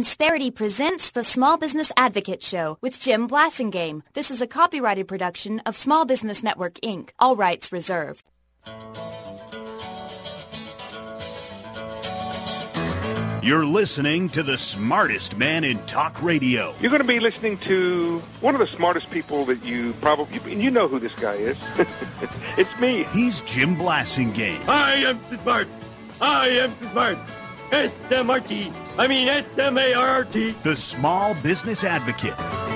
Insperity presents the Small Business Advocate Show with Jim Blasingame. This is a copyrighted production of Small Business Network, Inc., all rights reserved. You're listening to the smartest man in talk radio. You're going to be listening to one of the smartest people that you know who this guy is. It's me. He's Jim Blasingame. I am smart. I am smart. S-M-R-T. I mean S-M-A-R-T. The Small Business Advocate.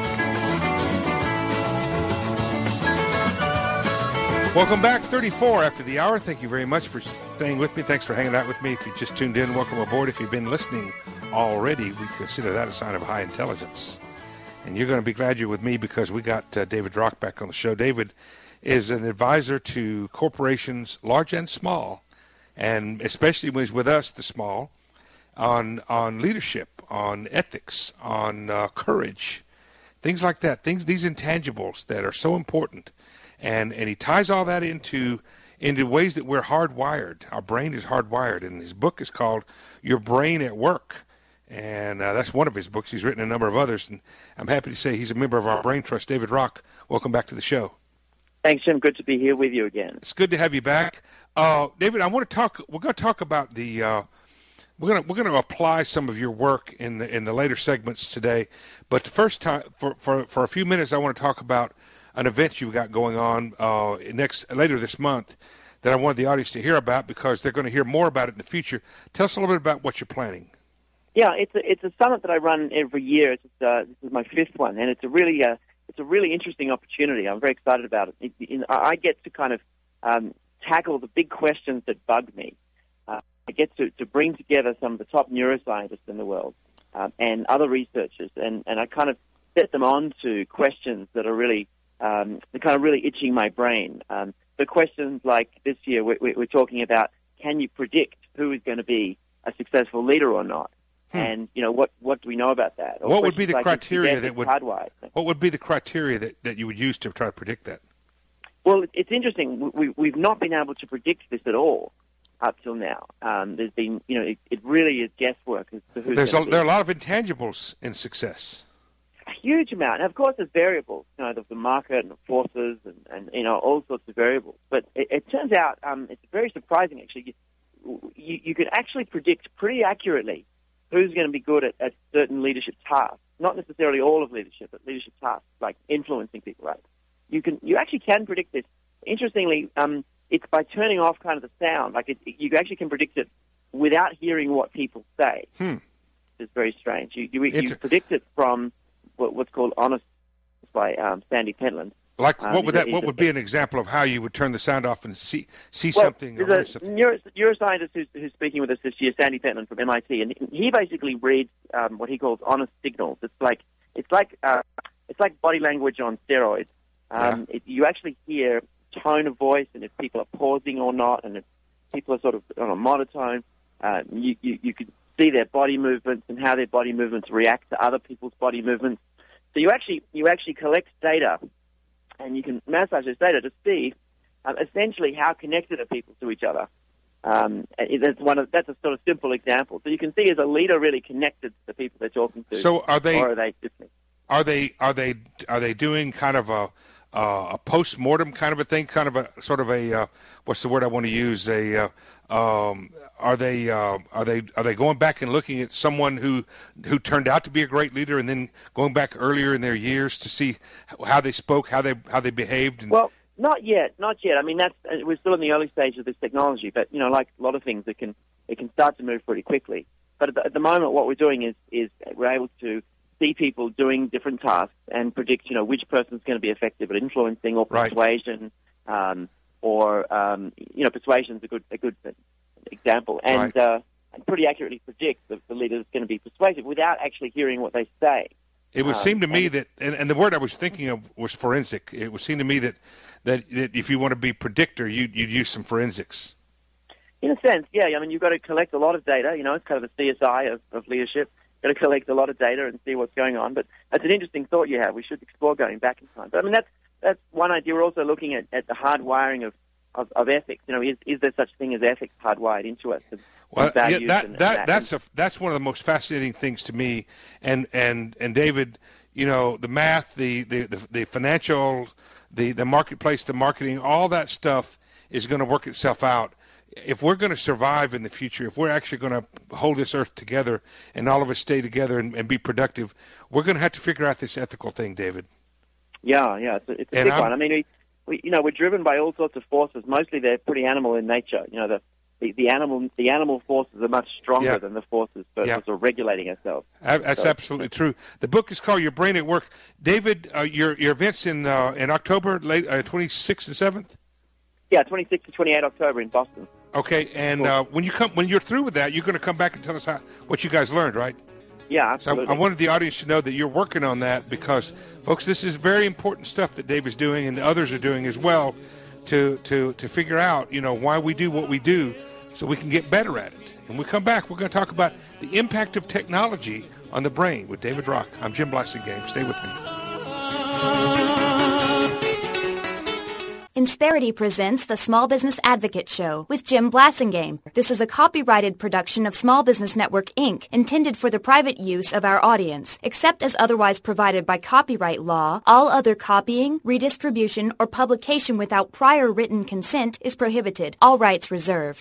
Welcome back, 34 after the hour. Thank you very much for staying with me. Thanks for hanging out with me. If you just tuned in, welcome aboard. If you've been listening already, we consider that a sign of high intelligence. And you're going to be glad you're with me because we got David Rock back on the show. David is an advisor to corporations, large and small, and especially when he's with us, the small, on leadership, on ethics, on courage, things like that, these intangibles that are so important. And he ties all that into ways that we're hardwired. Our brain is hardwired, and his book is called Your Brain at Work. And that's one of his books. He's written a number of others, and I'm happy to say he's a member of our Brain Trust. David Rock, welcome back to the show. Thanks, Jim. Good to be here with you again. It's good to have you back. David, we're going to talk about we're going to apply some of your work in the later segments today. But the first time, for a few minutes, I want to talk about an event you've got going on later this month that I wanted the audience to hear about because they're going to hear more about it in the future. Tell us a little bit about what you're planning. Yeah, it's a summit that I run every year. This is my fifth one, and it's a really interesting opportunity. I'm very excited about it. I get to kind of tackle the big questions that bug me. I get to bring together some of the top neuroscientists in the world and other researchers, and I kind of set them on to questions that are really itching my brain. The questions like this year, we're talking about, can you predict who is going to be a successful leader or not? And what do we know about that? Or what would be the like criteria What would be the criteria that you would use to try to predict that? Well, it's interesting. We've not been able to predict this at all up till now. There's been, it really is guesswork as to who's there are a lot of intangibles in success. A huge amount. And of course, there's variables, the market and the forces and all sorts of variables. But it turns out it's very surprising, actually. You could actually predict pretty accurately who's going to be good at certain leadership tasks. Not necessarily all of leadership, but leadership tasks, like influencing people, right? You actually can predict this. Interestingly, it's by turning off kind of the sound. Like you actually can predict it without hearing what people say. It's very strange. You predict it from what's called honest by Sandy Pentland. Like what would be an example of how you would turn the sound off and see something? There's a neuroscientist who's speaking with us this year, Sandy Pentland from MIT, and he basically reads what he calls honest signals. It's like body language on steroids. You actually hear tone of voice and if people are pausing or not, and if people are sort of on a monotone. You could see their body movements and how their body movements react to other people's body movements. So you actually collect data, and you can massage this data to see essentially how connected are people to each other. That's a sort of simple example. So you can see, is a leader really connected to the people they're talking to? So are they? Or are they distant? Are they doing kind of a post-mortem kind of a thing, kind of a sort of a what's the word I want to use? Are they going back and looking at someone who turned out to be a great leader, and then going back earlier in their years to see how they spoke, how they behaved? Well, not yet. I mean, we're still in the early stage of this technology, but like a lot of things, it can start to move pretty quickly. But at the moment, what we're doing is we're able to see people doing different tasks and predict, which person's going to be effective at influencing or persuasion, persuasion's a good example, and pretty accurately predict the leader is going to be persuasive without actually hearing what they say. It would seem to me that, and the word I was thinking of was forensic. It would seem to me that if you want to be predictor, you'd use some forensics. In a sense, yeah. I mean, you've got to collect a lot of data. It's kind of a CSI of leadership. Got to collect a lot of data and see what's going on. But that's an interesting thought you have. We should explore going back in time. But I mean, that's one idea. We're also looking at the hardwiring of ethics. You know, is there such thing as ethics hardwired into us? Well, that's one of the most fascinating things to me. And David, you know, the math, the financial, the marketplace, the marketing, all that stuff is going to work itself out. If we're going to survive in the future, if we're actually going to hold this earth together and all of us stay together and be productive, we're going to have to figure out this ethical thing, David. Yeah, it's a big one. I mean, we're driven by all sorts of forces. Mostly they're pretty animal in nature. You know, the animal forces are much stronger than the forces for sort of regulating ourselves. That's absolutely true. The book is called Your Brain at Work. David, your events in October, late 26th and 7th? Yeah, 26th to 28th October in Boston. Okay, and when you're through with that, you're going to come back and tell us what you guys learned, right? Yeah, absolutely. So I wanted the audience to know that you're working on that because, folks, this is very important stuff that Dave is doing and others are doing as well to figure out, you know, why we do what we do so we can get better at it. And when we come back, we're going to talk about the impact of technology on the brain with David Rock. I'm Jim Blasingame. Stay with me. Insperity presents the Small Business Advocate Show with Jim Blasingame. This is a copyrighted production of Small Business Network, Inc., intended for the private use of our audience. Except as otherwise provided by copyright law, all other copying, redistribution, or publication without prior written consent is prohibited. All rights reserved.